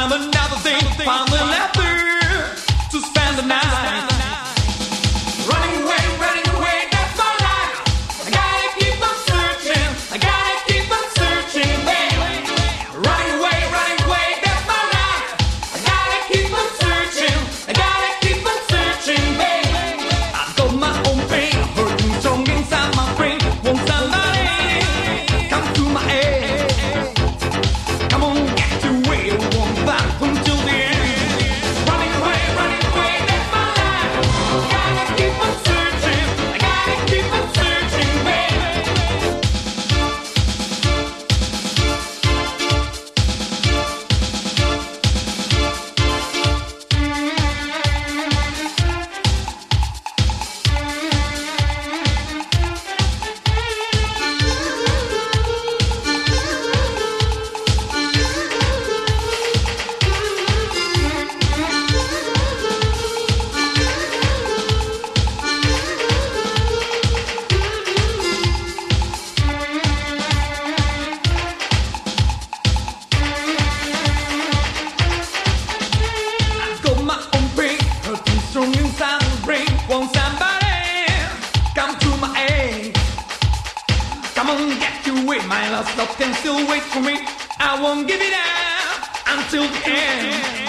find another thing, find another to spend the night. Running away, that's my life. I gotta keep on searching, I gotta keep on searching, baby. Running away, that's my life. I gotta keep on searching, I gotta keep on searching, baby. I got my own pain, hurting strong inside my brain. Won't somebody come to my aid? Come on, get your way, won't back until the end. Running away, that's my life. Gotta keep on searching, I gotta keep on searching, baby. Got my own pain, hurting strong inside the brain. Won't somebody come to my aid? Come on, get your way, my last love can still wait for me. I won't give it up until the end.